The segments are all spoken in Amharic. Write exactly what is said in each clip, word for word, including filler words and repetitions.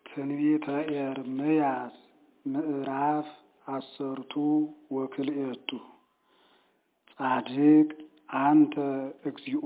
ትንቢተ ኤርምያስ ምዕራፍ አሰርቱ ወክልኤቱ ጻድቅ አንተ እግዚኦ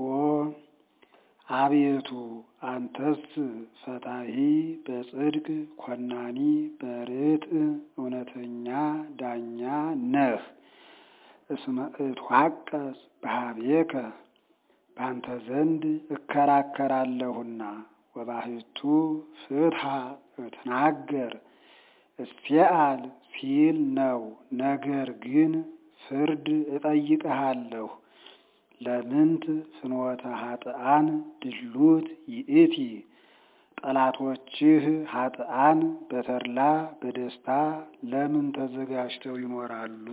አቤቱ አንተስ ፈታሒ በጽድቅ ኮናኒ በርትዕ እውነተኛ ዳኛ ነህ። እስመ እትዋቀስ በኀቤከ ባንተ ዘንድ እከራከራለሁና ወባሕቱ ፍትሐ እትናገር እስቴአል ሲል ነው። ነገር ግን ፍርድ እጠይቅሃለሁ። ለምንት ፍኖተ ኃጥአን ድሉት ይእቲ ጠላቶችህ ኃጥአን በተድላ በደስታ ለምን ተዘጋጅተው ይኖራሉ?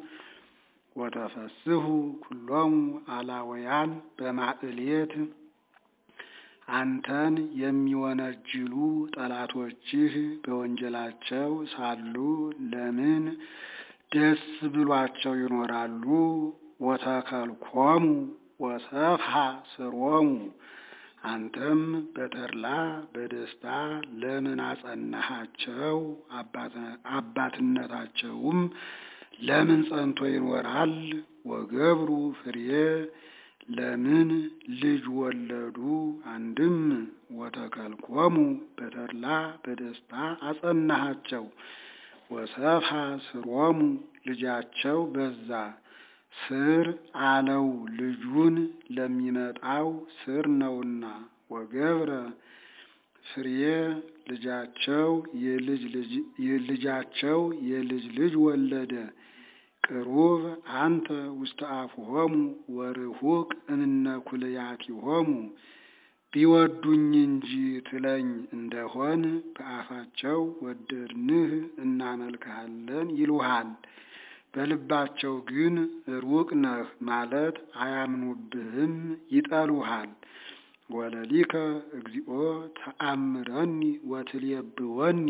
ወተፈስሑ ኩሎሙ አላውያን በማዕሌት አንተን የሚወነጅሉ ጠላቶችህ በወንጀላቸው ሳሉ ለምን ደስ ብሏቸው ይኖራሉ? ወተከልኮሙ ወሰፍሐ ስሮሙ አንተም በተድላ በደስታ ለምን አጸናሃቸው? አባትነታቸውም ለምን ጸንቶ ይኖራል? ወገብሩ ፍሬ ለምን ልጅ ወለዱ? አንድም ወተከልኮሙ በተድላ በደስታ አጸናሃቸው። ወሰፍሐ ስሮሙ ልጃቸው በዛ። ስር አለው ልጁን ለሚመጣው ስር ነውና። ወገብረ ፍሬ ልጃቸው የልጅ ልጅ ልጃቸው የልጅ ልጅ ወለደ። ቅሩብ አንተ ውስተ አፍሆሙ ወርሁቅ እምነ ኩልያቲሆሙ ቢወዱኝ እንጂ ትለኝ እንደሆን በአፋቸው ወደድንህ እናመልክሃለን ይሉሃል። በልባቸው ግን ሩቅ ነህ ማለት አያምኑብህም፣ ይጠሉሃል። ወለሊከ እግዚኦ ተአምረኒ ወትሌብወኒ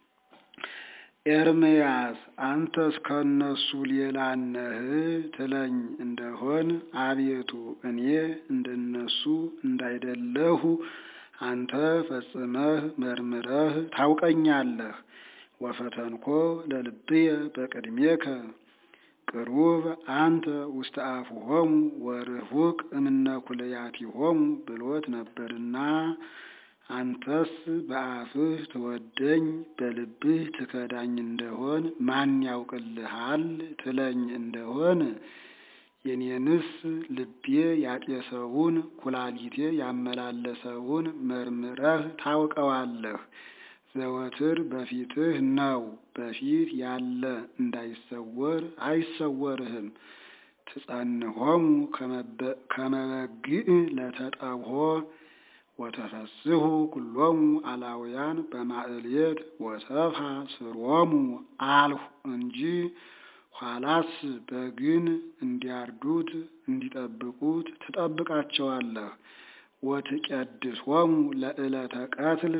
ኤርምያስ አንተስ ከነሱ ሌላ ነህ ትለኝ እንደሆን አቤቱ እኔ እንደነሱ እንዳይደለሁ አንተ ፈጽመህ መርምረህ ታውቀኛለህ። ወፈተንኮ ለልብየ በቅድሜከ ቅሩብ አንተ ውስተ አፍሆሙ ወርሁቅ እምነ ኩልያቲሆሙ ብሎት ነበርና አንተስ በአፍህ ትወደኝ በልብህ ትከዳኝ እንደሆን ማን ያውቅልሃል ትለኝ እንደሆን የኔንስ ልቤ ያጤሰውን ኩላሊቴ ያመላለሰውን መርምረህ ታውቀዋለህ። ዘወትር በፊትህ ነው፣ በፊት ያለ እንዳይሰወር አይሰወርህም። ትጸንሆሙ ከመ በግዕ ለተጠብሖ ወተፈስሑ ኩሎሙ አላውያን በማዕሌት ወሰፍሐ ስሮሙ አልሁ እንጂ ኋላስ በግን እንዲያርዱት እንዲጠብቁት ትጠብቃቸዋለህ። ወትቀድሶሙ ለዕለተ ቀትል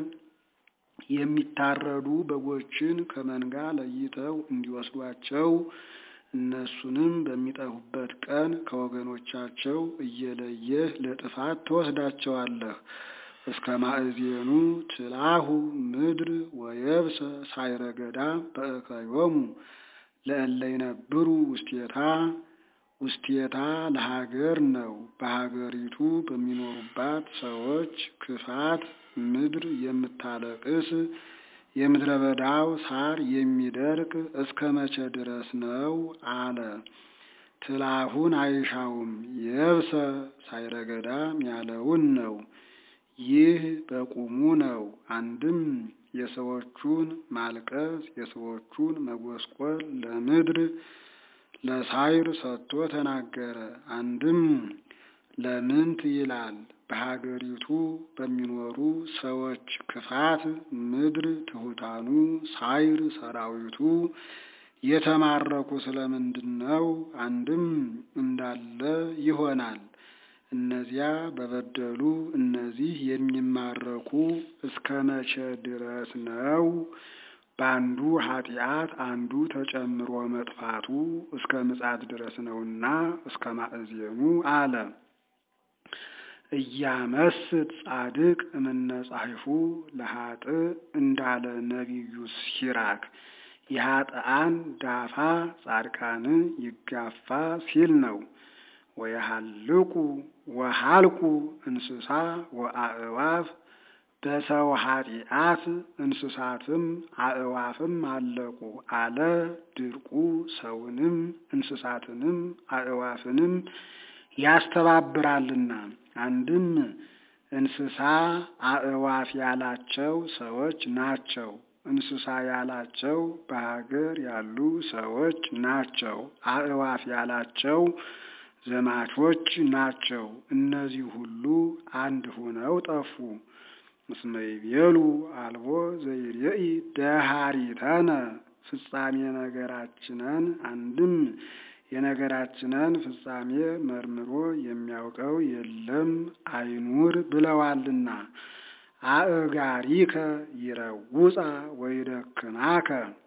የሚታረዱ በጎችን ከመንጋ ለይተው እንዲወስዷቸው እነሱንም በሚጠፉበት ቀን ከወገኖቻቸው እየለየህ ለጥፋት ትወስዳቸዋለህ። እስከ ማእዜኑ ትላሁ ምድር ወየብሰ ሳይረገዳ በእከዮሙ ለእለ ይነብሩ ውስቴታ። ውስቴታ ለሀገር ነው። በሀገሪቱ በሚኖሩባት ሰዎች ክፋት ምድር የምታለቅስ የምድረ በዳው ሳር የሚደርቅ እስከ መቼ ድረስ ነው አለ። ትላሁን አይሻውም የብሰ ሳይረገዳም ያለውን ነው። ይህ በቁሙ ነው። አንድም የሰዎቹን ማልቀስ የሰዎቹን መጎስቆል ለምድር ለሳይር ሰጥቶ ተናገረ። አንድም ለምንት ይላል በሀገሪቱ በሚኖሩ ሰዎች ክፋት ምድር ትሑታኑ ሳይር ሰራዊቱ የተማረኩ ስለምንድን ነው? አንድም እንዳለ ይሆናል። እነዚያ በበደሉ እነዚህ የሚማረኩ እስከ መቼ ድረስ ነው? በአንዱ ኃጢአት አንዱ ተጨምሮ መጥፋቱ እስከ ምጽአት ድረስ ነውና እስከ ማእዜኑ አለ። እያመስጥ ጻድቅ እምነጻይፉ ለሃጥ እንዳለ ነቢዩ ሲራክ የኃጥአን ዳፋ ጻድቃንን ይጋፋ ሲል ነው። ወየሃልቁ ወሃልቁ እንስሳ ወአእዋፍ በሰው ኃጢአት እንስሳትም አእዋፍም አለቁ አለ። ድርቁ ሰውንም እንስሳትንም አእዋፍንም ያስተባብራልና። አንድም እንስሳ አእዋፍ ያላቸው ሰዎች ናቸው። እንስሳ ያላቸው በሀገር ያሉ ሰዎች ናቸው። አእዋፍ ያላቸው ዘማቾች ናቸው። እነዚህ ሁሉ አንድ ሆነው ጠፉ። እስመ ይቤሉ አልቦ ዘይሬኢ ደሃሪተነ ፍጻሜ ነገራችንን አንድም የነገራችንን ፍጻሜ መርምሮ የሚያውቀው የለም አይኑር ብለዋልና። አእጋሪከ ይረውፃ ወይደክማከ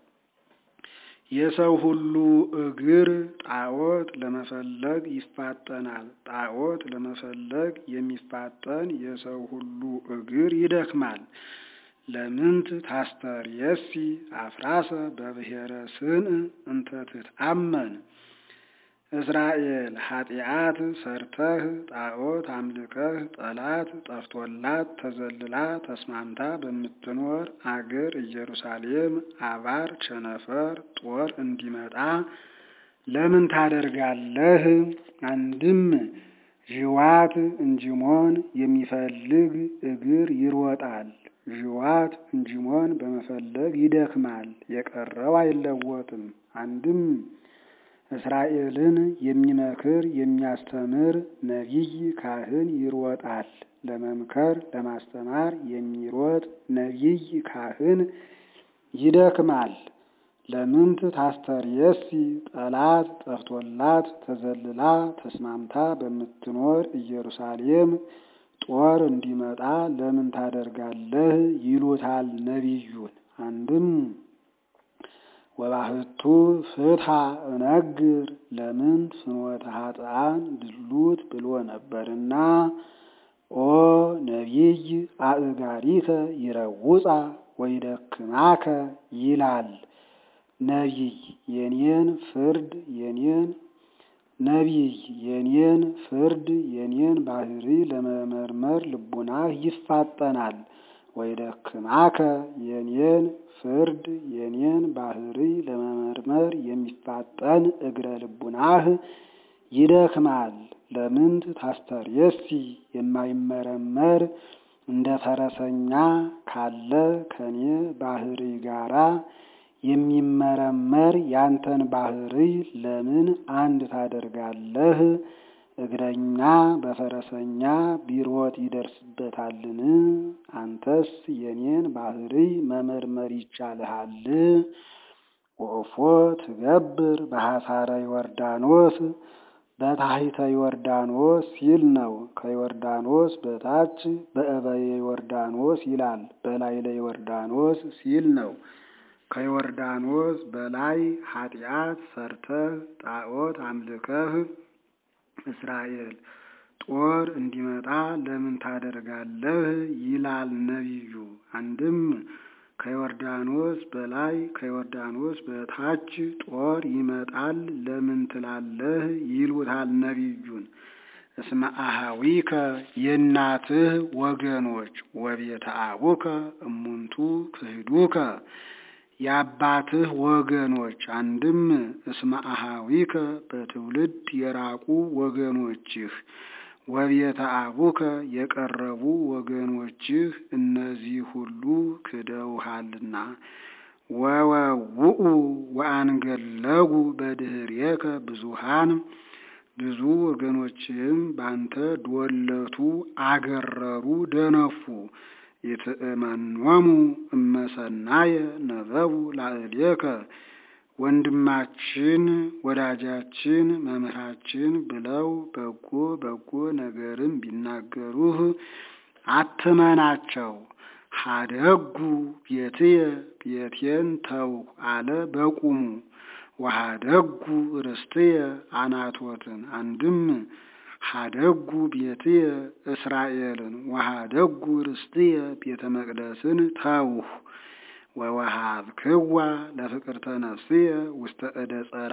የሰው ሁሉ እግር ጣዖት ለመፈለግ ይፋጠናል። ጣዖት ለመፈለግ የሚፋጠን የሰው ሁሉ እግር ይደክማል። ለምንት ታስተርየሲ አፍራሰ በብሔረ ስን እንተ ትትአመን እስራኤል ኃጢአት ሰርተህ ጣዖት አምልከህ ጠላት ጠፍቶላት ተዘልላ ተስማምታ በምትኖር አገር ኢየሩሳሌም አባር ቸነፈር ጦር እንዲመጣ ለምን ታደርጋለህ? አንድም ዥዋት እንጂሞን የሚፈልግ እግር ይሮጣል። ዥዋት እንጂሞን በመፈለግ ይደክማል፣ የቀረው አይለወጥም። አንድም እስራኤልን የሚመክር የሚያስተምር ነቢይ ካህን ይሮጣል። ለመምከር ለማስተማር የሚሮጥ ነቢይ ካህን ይደክማል። ለምንት ታስተርየሲ ጠላት ጠፍቶላት ተዘልላ ተስማምታ በምትኖር ኢየሩሳሌም ጦር እንዲመጣ ለምን ታደርጋለህ? ይሉታል ነቢዩን። አንድም ወባህቱ ፍትሐ እነግር ለምን ፍኖተ ኃጥአን ድሉት ብሎ ነበርና ኦ ነቢይ አእጋሪከ ይረውፃ ወይደክማከ ይላል። ነቢይ የኔን ፍርድ የኔን ነቢይ የኔን ፍርድ የኔን ባህሪ ለመመርመር ልቡናህ ይፋጠናል። ወይደክማከ የኔን ፍርድ የኔን ባህሪ ለመመርመር የሚፋጠን እግረ ልቡናህ ይደክማል። ለምንት ታስተርየሲ የማይመረመር እንደ ፈረሰኛ ካለ ከኔ ባህሪ ጋራ የሚመረመር ያንተን ባህሪ ለምን አንድ ታደርጋለህ? እግረኛ በፈረሰኛ ቢሮጥ ይደርስበታልን? አንተስ የኔን ባህሪ መመርመር ይቻልሃል? ወእፎ ትገብር በሐሳረ ዮርዳኖስ በታሕተ ዮርዳኖስ ሲል ነው። ከዮርዳኖስ በታች በእበየ ዮርዳኖስ ይላል። በላይ ለዮርዳኖስ ሲል ነው። ከዮርዳኖስ በላይ ኃጢአት ሰርተህ ጣዖት አምልከህ እስራኤል ጦር እንዲመጣ ለምን ታደርጋለህ? ይላል ነቢዩ። አንድም ከዮርዳኖስ በላይ ከዮርዳኖስ በታች ጦር ይመጣል ለምን ትላለህ? ይሉታል ነቢዩን። እስመ አኀዊከ የእናትህ ወገኖች ወቤተ አቡከ እሙንቱ ክህዱከ የአባትህ ወገኖች። አንድም እስመ አኀዊከ በትውልድ የራቁ ወገኖችህ ወቤተ አቡከ የቀረቡ ወገኖችህ እነዚህ ሁሉ ክደውሃልና። ወወውኡ ወአንገለጉ በድኅሬከ ብዙሃን ብዙ ወገኖችህም ባንተ ዶለቱ አገረሩ ደነፉ። ይትእመኖሙ እመሰናየ ነበቡ ላዕሌከ ወንድማችን ወዳጃችን መምህራችን ብለው በጎ በጎ ነገርም ቢናገሩህ አትመናቸው። ሀደጉ ቤትየ ቤቴን ተው አለ በቁሙ። ወሀደጉ ርስትየ አናቶትን አንድም ሀደጉ ቤትየ እስራኤልን ወሀደጉ ርስትየ ቤተ መቅደስን ተውሁ ወወሃብክዋ ለፍቅርተ ነፍስየ ውስተ እደ ጸራ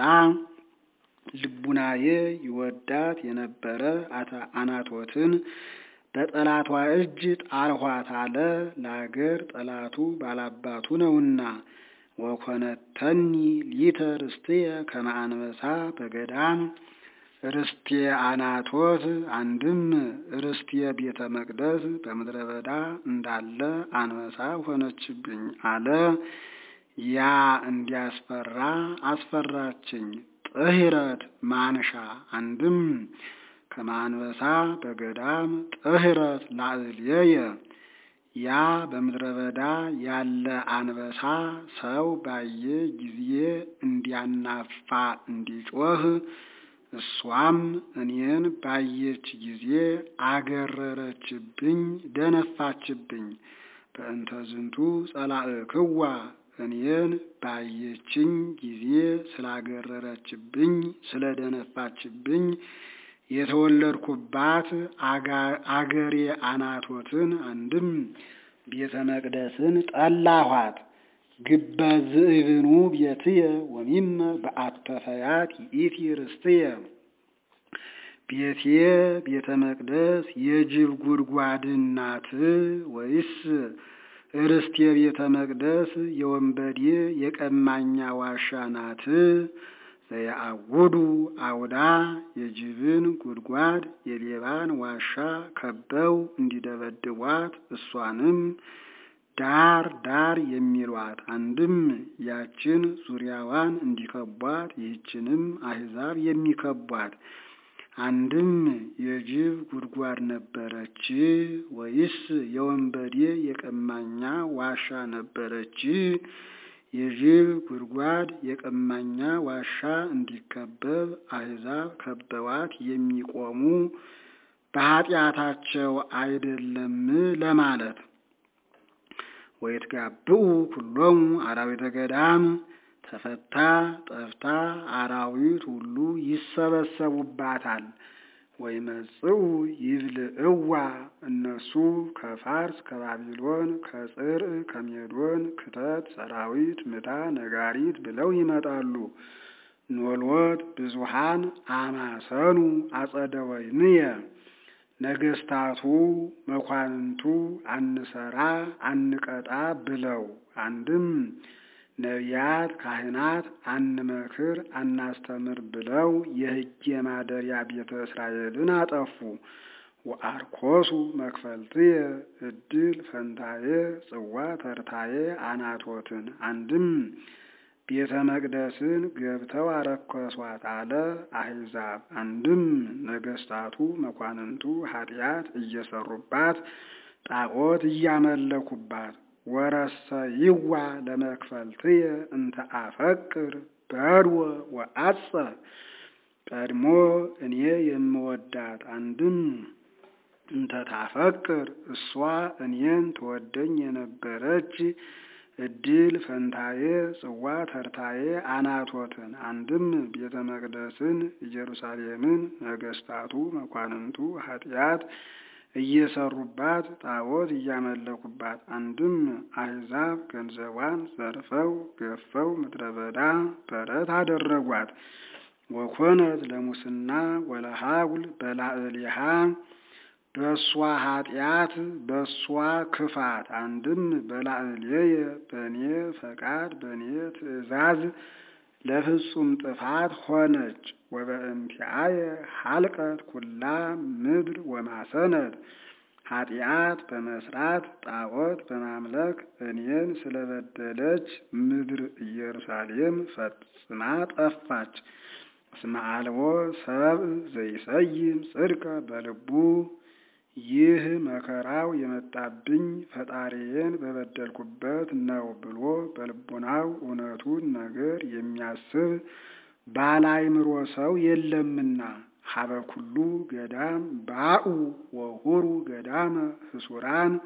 ልቡናዬ ይወዳት የነበረ አናቶትን በጠላቷ እጅ ጣልኋት አለ። ለአገር ጠላቱ ባላባቱ ነውና። ወኮነተኒ ሊተ ርስትየ ከመ አንበሳ በገዳም ርስቴ አናቶት አንድም ርስቴ ቤተ መቅደስ በምድረ በዳ እንዳለ አንበሳ ሆነችብኝ አለ። ያ እንዲያስፈራ አስፈራችኝ። ጥህረት ማንሻ አንድም ከመ አንበሳ በገዳም ጥህረት ላዕሌየ ያ በምድረ በዳ ያለ አንበሳ ሰው ባየ ጊዜ እንዲያናፋ እንዲጮህ እሷም እኔን ባየች ጊዜ አገረረችብኝ፣ ደነፋችብኝ። በእንተ ዝንቱ ጸላእክዋ እኔን ባየችኝ ጊዜ ስላገረረችብኝ ስለደነፋችብኝ የተወለድኩባት አገሬ አናቶትን አንድም ቤተ መቅደስን ጠላኋት። ግበ ዝእብኑ ቤትየ ወሚመ በአተፈያት ይእቲ ርስትየ ቤቴ ቤተ መቅደስ የጅብ ጉድጓድ ናት ወይስ ርስቴ ቤተ መቅደስ የወንበዴ የቀማኛ ዋሻ ናት? ዘያአውዱ አውዳ የጅብን ጉድጓድ የሌባን ዋሻ ከበው እንዲደበድቧት እሷንም ዳር ዳር የሚሏት አንድም ያችን ዙሪያዋን እንዲከቧት ይህችንም አሕዛብ የሚከቧት አንድም የጅብ ጉድጓድ ነበረች ወይስ የወንበዴ የቀማኛ ዋሻ ነበረች? የጅብ ጉድጓድ የቀማኛ ዋሻ እንዲከበብ አሕዛብ ከበዋት የሚቆሙ በኃጢአታቸው አይደለም ለማለት። ወይትጋብኡ ኩሎሙ አራዊተ ገዳም ተፈታ ጠፍታ አራዊት ሁሉ ይሰበሰቡባታል። ወይመጽኡ ይብልዕዋ እነሱ ከፋርስ ከባቢሎን ከጽርዕ ከሜዶን ክተት ሰራዊት ምታ ነጋሪት ብለው ይመጣሉ። ኖሎት ብዙሃን አማሰኑ አጸደ ወይንየ ነገስታቱ መኳንንቱ አንሰራ አንቀጣ ብለው አንድም ነቢያት ካህናት አንመክር አናስተምር ብለው የሕግ የማደሪያ ቤተ እስራኤልን አጠፉ። ወአርኮሱ መክፈልትየ እድል ፈንታዬ ጽዋ ተርታዬ አናቶትን አንድም ቤተ መቅደስን ገብተው አረከሷት አለ አሕዛብ። አንድም ነገስታቱ መኳንንቱ ኃጢአት እየሰሩባት ጣዖት እያመለኩባት። ወረሰ ይዋ ለመክፈልትየ እንተ አፈቅር በድወ ወአጸ ቀድሞ እኔ የምወዳት አንድም እንተ ታፈቅር እሷ እኔን ትወደኝ የነበረች እድል ፈንታዬ ጽዋ ተርታዬ አናቶትን አንድም ቤተ መቅደስን ኢየሩሳሌምን ነገስታቱ መኳንንቱ ኃጢአት እየሰሩባት ጣዖት እያመለኩባት አንድም አሕዛብ ገንዘቧን ዘርፈው ገፈው ምድረ በዳ በረት አደረጓት። ወኮነት ለሙስና ወለሃጉል በላዕሊሃ በሷ ኃጢአት በሷ ክፋት አንድም በላዕሌየ በኔ ፈቃድ በኔ ትእዛዝ ለፍጹም ጥፋት ሆነች። ወበእንቲአየ ሐልቀት ኩላ ምድር ወማሰነት ኃጢአት በመስራት ጣዖት በማምለክ እኔን ስለበደለች ምድር ኢየሩሳሌም ፈጽማ ጠፋች። እስመ አልቦ ሰብእ ዘይሰይም ጽድቀ በልቡ ይህ መከራው የመጣብኝ ፈጣሪዬን በበደልኩበት ነው ብሎ በልቡናው እውነቱን ነገር የሚያስብ ባላይምሮ ሰው የለምና። ሀበ ኩሉ ገዳም ባኡ ወሁሩ ገዳመ ህሱራን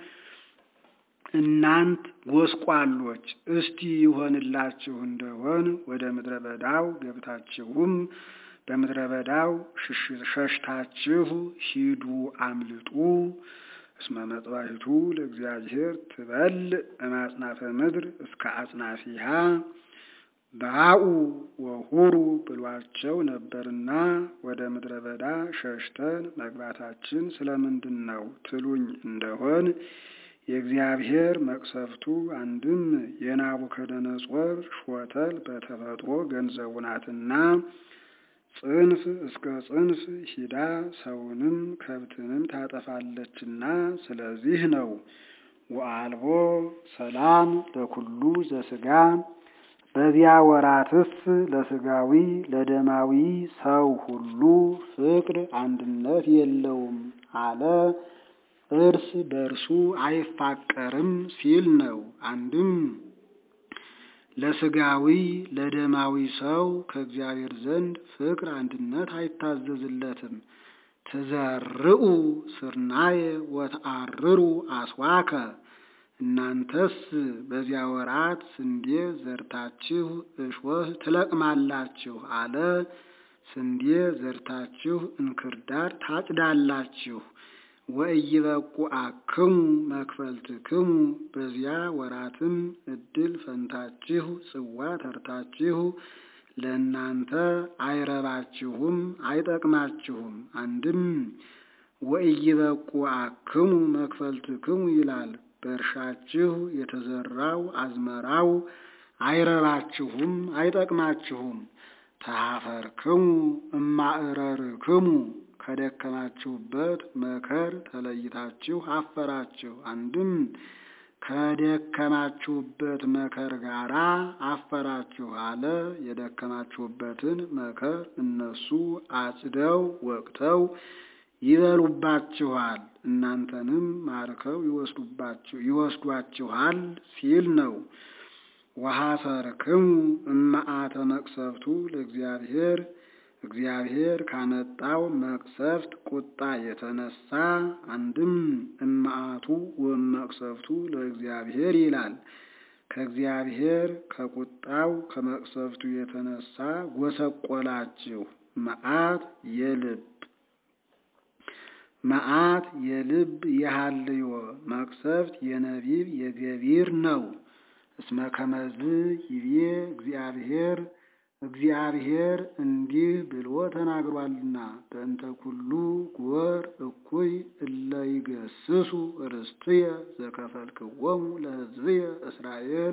እናንት ጎስቋሎች እስቲ ይሆንላችሁ እንደሆን ወደ ምድረ በዳው ገብታችሁም በምድረ በዳው ሸሽታችሁ ሂዱ አምልጡ። እስመ መጥባሕቱ ለእግዚአብሔር ትበል እማጽናፈ ምድር እስከ አጽናፊሃ ባኡ ወሁሩ ብሏቸው ነበርና ወደ ምድረ በዳ ሸሽተን መግባታችን ስለምንድን ነው ትሉኝ እንደሆን የእግዚአብሔር መቅሰፍቱ አንድም የናቡከደነጾር ሾተል በተፈጥሮ ገንዘቡ ናትና ጽንፍ እስከ ጽንፍ ሂዳ ሰውንም ከብትንም ታጠፋለችና ስለዚህ ነው። ወአልቦ ሰላም ለኩሉ ዘሥጋ በዚያ ወራትስ ለሥጋዊ ለደማዊ ሰው ሁሉ ፍቅር አንድነት የለውም አለ። እርስ በርሱ አይፋቀርም ሲል ነው። አንድም ለሥጋዊ ለደማዊ ሰው ከእግዚአብሔር ዘንድ ፍቅር አንድነት አይታዘዝለትም። ትዘርኡ ስርናየ ወተአርሩ አስዋከ እናንተስ በዚያ ወራት ስንዴ ዘርታችሁ እሾህ ትለቅማላችሁ አለ። ስንዴ ዘርታችሁ እንክርዳድ ታጭዳላችሁ። ወኢይበቁአክሙ መክፈልትክሙ በዚያ ወራትም እድል ፈንታችሁ ጽዋ ተርታችሁ ለእናንተ አይረባችሁም አይጠቅማችሁም። አንድም ወኢይበቁአክሙ መክፈልትክሙ ይላል። በእርሻችሁ የተዘራው አዝመራው አይረባችሁም አይጠቅማችሁም። ተኀፈርክሙ እማእረርክሙ ከደከማችሁበት መከር ተለይታችሁ አፈራችሁ። አንድም ከደከማችሁበት መከር ጋራ አፈራችሁ አለ። የደከማችሁበትን መከር እነሱ አጭደው ወቅተው ይበሉባችኋል፣ እናንተንም ማርከው ይወስዱባችሁ ይወስዷችኋል ሲል ነው። ወሐሰርክሙ እመዓተ መቅሰፍቱ ለእግዚአብሔር እግዚአብሔር ካመጣው መቅሰፍት ቁጣ የተነሳ አንድም እመዓቱ ወመቅሰፍቱ ለእግዚአብሔር ይላል። ከእግዚአብሔር ከቁጣው ከመቅሰፍቱ የተነሳ ጎሰቆላችሁ። መዓት የልብ መዓት የልብ የሃልዮ መቅሰፍት የነቢብ የገቢር ነው። እስመ ከመዝ ይቤ እግዚአብሔር እግዚአብሔር እንዲህ ብሎ ተናግሯልና በእንተ ኩሉ ጎር እኩይ እለ ይገስሱ ርስትየ ዘከፈልክዎሙ ለሕዝብየ እስራኤል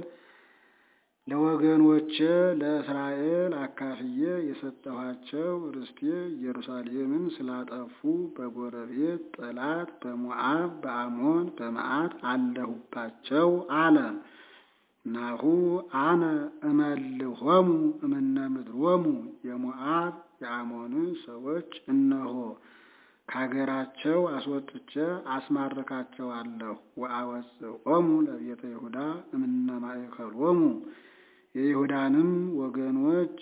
ለወገኖቼ ለእስራኤል አካፍዬ የሰጠኋቸው ርስቴ ኢየሩሳሌምን ስላጠፉ በጎረቤት ጠላት በሞዓብ በአሞን በመዓት አለሁባቸው አለ። ናሁ አነ እመልሆሙ እምነ ምድሮሙ የሞዓብ የአሞን ሰዎች እነሆ ካገራቸው አስወጥቼ አስማርካቸዋለሁ። ወአወጽኦሙ ለቤተ ይሁዳ እምነ ማእከሎሙ የይሁዳንም ወገኖች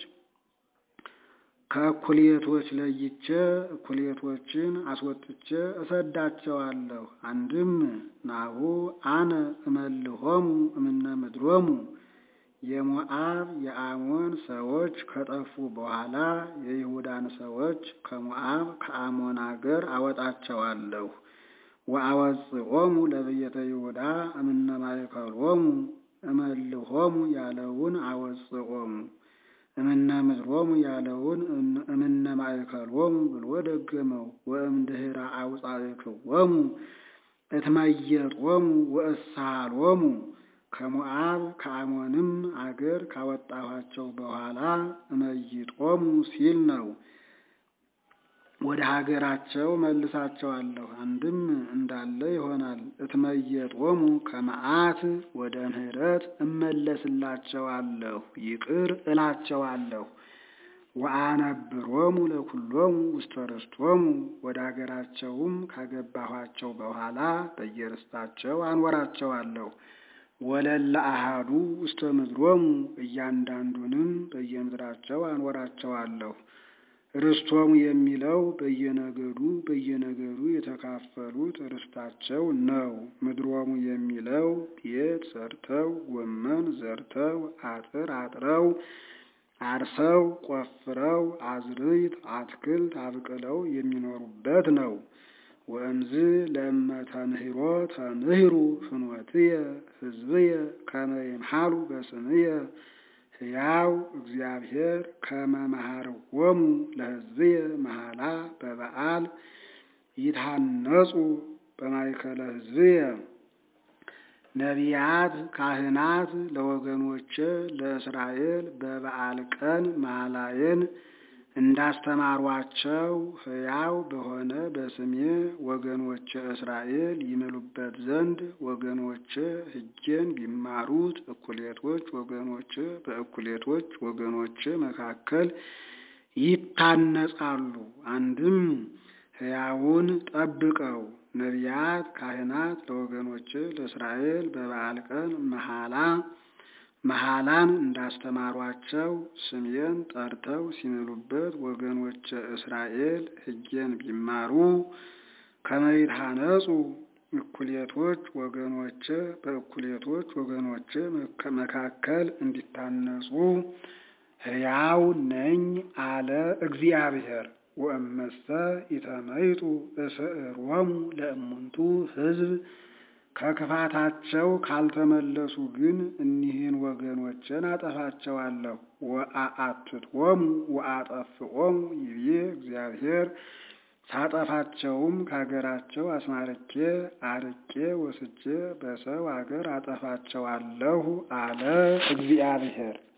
ከእኩሌቶች ለይቼ እኩሌቶችን አስወጥቼ እሰዳቸዋለሁ። አንድም ናሁ አነ እመልሆሙ እምነ ምድሮሙ የሞዓብ የአሞን ሰዎች ከጠፉ በኋላ የይሁዳን ሰዎች ከሞዓብ ከአሞን አገር አወጣቸዋለሁ። ወአወጽኦሙ ለቤተ ይሁዳ እምነ ማእከሎሙ እመልሆሙ ያለውን አወጽኦሙ እምነ ምድሮሙ ያለውን እምነ ማእከሎሙ ብሎ ደገመው። ወእምድኅረ አውጻእክዎሙ እትመየጦሙ ወእሳሎሙ ከሞዓብ ከአሞንም አገር ካወጣኋቸው በኋላ እመይጦሙ ሲል ነው። ወደ ሀገራቸው መልሳቸዋለሁ። አንድም እንዳለ ይሆናል። እትመየጦሙ ከመዓት ወደ ምሕረት እመለስላቸዋለሁ፣ ይቅር እላቸዋለሁ። ወአነብሮሙ ለኩሎሙ ውስተ ርስቶሙ ወደ ሀገራቸውም ካገባኋቸው በኋላ በየርስታቸው አንወራቸዋለሁ። ወለለ አሃዱ ውስተ ምድሮሙ እያንዳንዱንም በየምድራቸው አንወራቸዋለሁ። ርስቶሙ የሚለው በየነገዱ በየነገዱ የተካፈሉት ርስታቸው ነው። ምድሮሙ የሚለው ቤት ሰርተው ጎመን ዘርተው አጥር አጥረው አርሰው ቆፍረው አዝርዕት አትክልት አብቅለው የሚኖሩበት ነው። ወእምዝ ለእመ ተምህሮ ተምህሩ ፍኖትየ ሕዝብየ ከመ ይምሃሉ በስምየ ሕያው እግዚአብሔር ከመ መሃርዎሙ ለሕዝብየ መሃላ በበዓል ይትሃነጹ በማእከለ ሕዝብየ። ነቢያት ካህናት ለወገኖቼ ለእስራኤል በበዓል ቀን መሐላዬን እንዳስተማሯቸው ሕያው በሆነ በስሜ ወገኖቼ እስራኤል ይምሉበት ዘንድ ወገኖቼ ሕጌን ቢማሩት እኩሌቶች ወገኖቼ በእኩሌቶች ወገኖቼ መካከል ይታነጻሉ። አንድም ሕያውን ጠብቀው ነቢያት ካህናት ለወገኖቼ ለእስራኤል በበዓል ቀን መሐላ መሐላን እንዳስተማሯቸው ስሜን ጠርተው ሲምሉበት ወገኖቼ እስራኤል ሕጌን ቢማሩ ከመ ይትሃነጹ እኩሌቶች ወገኖቼ በእኩሌቶች ወገኖቼ መካከል እንዲታነጹ ሕያው ነኝ አለ እግዚአብሔር። ወእመሰ ኢተመይጡ እስዕሮሙ ለእሙንቱ ሕዝብ ከክፋታቸው ካልተመለሱ ግን እኒህን ወገኖችን አጠፋቸዋለሁ። ወአአትቶሙ ወአጠፍኦሙ ይቤ እግዚአብሔር ሳጠፋቸውም ከሀገራቸው አስማርኬ አርቄ ወስጄ በሰው አገር አጠፋቸዋለሁ አለ እግዚአብሔር።